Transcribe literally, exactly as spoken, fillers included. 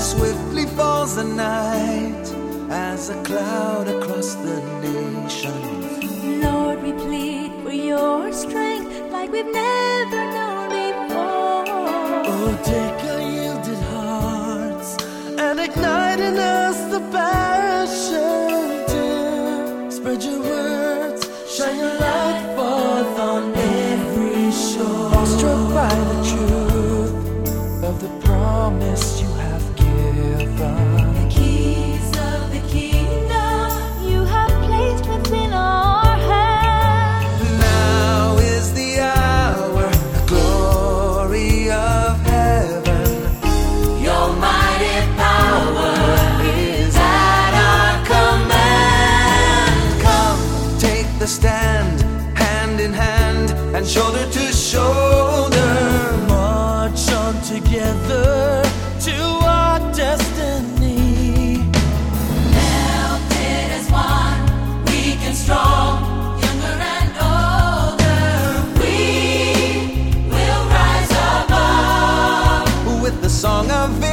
Swiftly falls the night as a cloud across the nations. Lord, we plead for your strength like we've never known before. Oh, take our yielded hearts and ignite in us the passion to spread your words, shine your light forth on every shore. Struck by the truth of the promise you have given. The keys of the kingdom you have placed within our hands. Now is the hour, the glory of heaven. Your mighty power is at our command. Come, take the stand, hand in hand, and shoulder to shoulder. March on together to our destiny. Melted as one, weak and strong, younger and older, we will rise above With the song of